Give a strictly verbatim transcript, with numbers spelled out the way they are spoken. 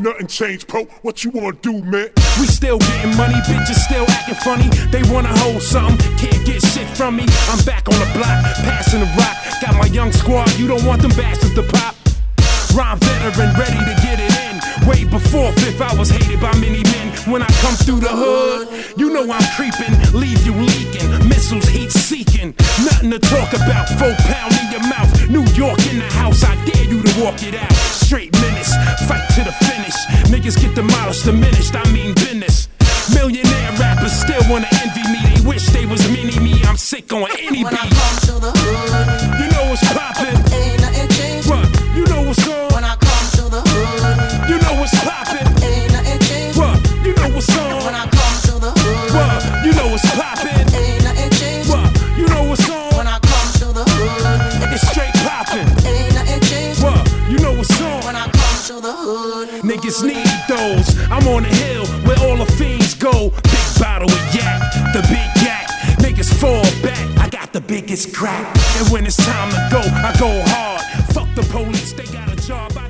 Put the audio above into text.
nothing changed, bro. What you wanna do, man? We still getting money, bitches still acting funny. They wanna hold something, can't get shit from me. I'm back on the block, passing the rock. Got my young squad, you don't want them bastards to pop. Rhyme veteran, ready to get it in. Way before Fifth, I was hated by many men. When I come through the hood, you know I'm creeping, leave you leaking. Missiles heat seeking, nothing to talk about. Four pound in your mouth, New York in the house. I dare you to walk it out. Straight menace, fight to the finish. Niggas get demolished, diminished. I mean business. Millionaire rappers still wanna envy me. They wish they was mini me. I'm sick on any when beat. I come to the hood, you know what's poppin'. Ain't nothing changed. What? You know what's on. When I come to the hood, you know what's poppin'. Ain't nothing changed. What? You know what's on. When I come to the hood, what? You know what's poppin'. Ain't nothing changed. What? You know what's on. When I come to the hood, it's straight poppin'. Ain't nothing changed. What? You know what's on. When I come to the hood, niggas need those. I'm on the hill where all the fiends go. Big bottle of yak, the big yak. Niggas fall back. I got the biggest crack. And when it's time to go, I go hard. Fuck the police, they got a job.